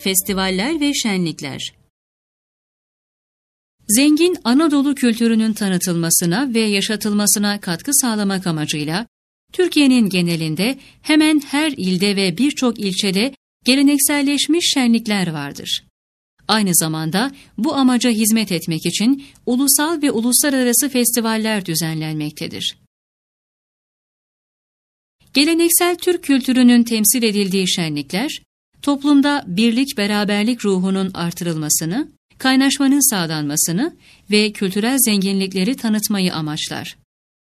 Festivaller ve şenlikler. Zengin Anadolu kültürünün tanıtılmasına ve yaşatılmasına katkı sağlamak amacıyla, Türkiye'nin genelinde hemen her ilde ve birçok ilçede gelenekselleşmiş şenlikler vardır. Aynı zamanda bu amaca hizmet etmek için ulusal ve uluslararası festivaller düzenlenmektedir. Geleneksel Türk kültürünün temsil edildiği şenlikler, toplumda birlik beraberlik ruhunun artırılmasını, kaynaşmanın sağlanmasını ve kültürel zenginlikleri tanıtmayı amaçlar.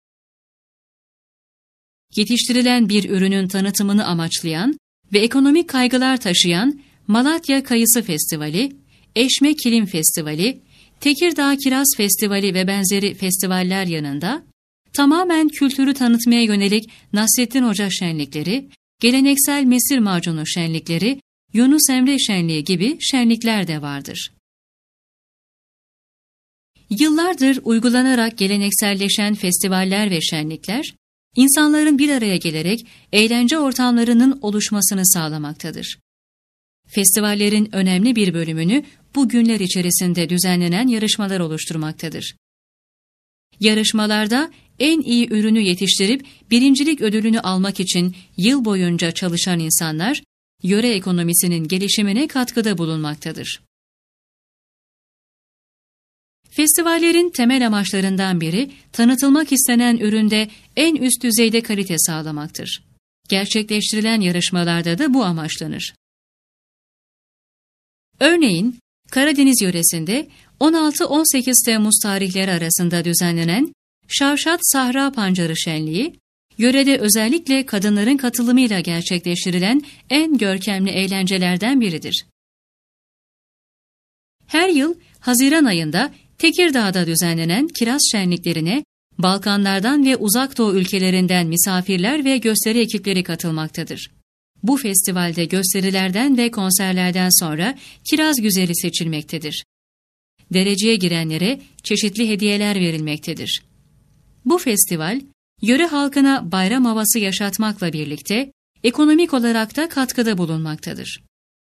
Yetiştirilen bir ürünün tanıtımını amaçlayan ve ekonomik kaygılar taşıyan Malatya Kayısı Festivali, Eşme Kilim Festivali, Tekirdağ Kiraz Festivali ve benzeri festivaller yanında, tamamen kültürü tanıtmaya yönelik Nasrettin Hoca şenlikleri, geleneksel Mesir macunu şenlikleri, Yunus Emre şenliği gibi şenlikler de vardır. Yıllardır uygulanarak gelenekselleşen festivaller ve şenlikler, insanların bir araya gelerek eğlence ortamlarının oluşmasını sağlamaktadır. Festivallerin önemli bir bölümünü bu günler içerisinde düzenlenen yarışmalar oluşturmaktadır. Yarışmalarda en iyi ürünü yetiştirip birincilik ödülünü almak için yıl boyunca çalışan insanlar, yöre ekonomisinin gelişimine katkıda bulunmaktadır. Festivallerin temel amaçlarından biri, tanıtılmak istenen üründe en üst düzeyde kalite sağlamaktır. Gerçekleştirilen yarışmalarda da bu amaçlanır. Örneğin, Karadeniz yöresinde 16-18 Temmuz tarihleri arasında düzenlenen Şavşat Sahra Pancarı Şenliği, yörede özellikle kadınların katılımıyla gerçekleştirilen en görkemli eğlencelerden biridir. Her yıl Haziran ayında Tekirdağ'da düzenlenen kiraz şenliklerine Balkanlardan ve Uzak Doğu ülkelerinden misafirler ve gösteri ekipleri katılmaktadır. Bu festivalde gösterilerden ve konserlerden sonra kiraz güzeli seçilmektedir. Dereceye girenlere çeşitli hediyeler verilmektedir. Bu festival, yöre halkına bayram havası yaşatmakla birlikte ekonomik olarak da katkıda bulunmaktadır.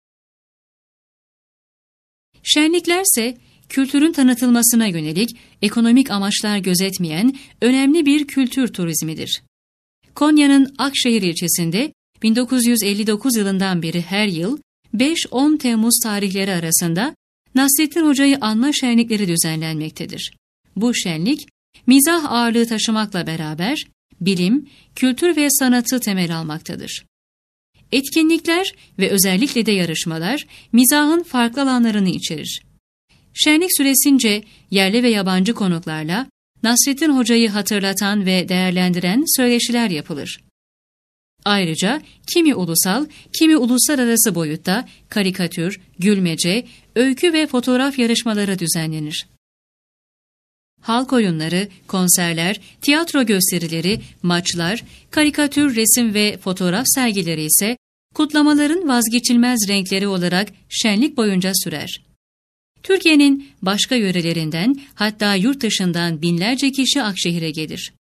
Şenliklerse, kültürün tanıtılmasına yönelik ekonomik amaçlar gözetmeyen önemli bir kültür turizmidir. Konya'nın Akşehir ilçesinde 1959 yılından beri her yıl 5-10 Temmuz tarihleri arasında Nasrettin Hoca'yı anma şenlikleri düzenlenmektedir. Bu şenlik, mizah ağırlığı taşımakla beraber bilim, kültür ve sanatı temel almaktadır. Etkinlikler ve özellikle de yarışmalar mizahın farklı alanlarını içerir. Şenlik süresince yerli ve yabancı konuklarla Nasrettin Hoca'yı hatırlatan ve değerlendiren söyleşiler yapılır. Ayrıca kimi ulusal, kimi uluslararası boyutta karikatür, gülmece, öykü ve fotoğraf yarışmaları düzenlenir. Halk oyunları, konserler, tiyatro gösterileri, maçlar, karikatür, resim ve fotoğraf sergileri ise kutlamaların vazgeçilmez renkleri olarak şenlik boyunca sürer. Türkiye'nin başka yörelerinden, hatta yurt dışından binlerce kişi Akşehir'e gelir.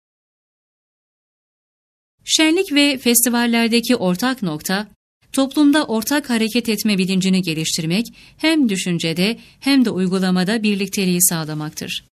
Şenlik ve festivallerdeki ortak nokta, toplumda ortak hareket etme bilincini geliştirmek, hem düşüncede hem de uygulamada birlikteliği sağlamaktır.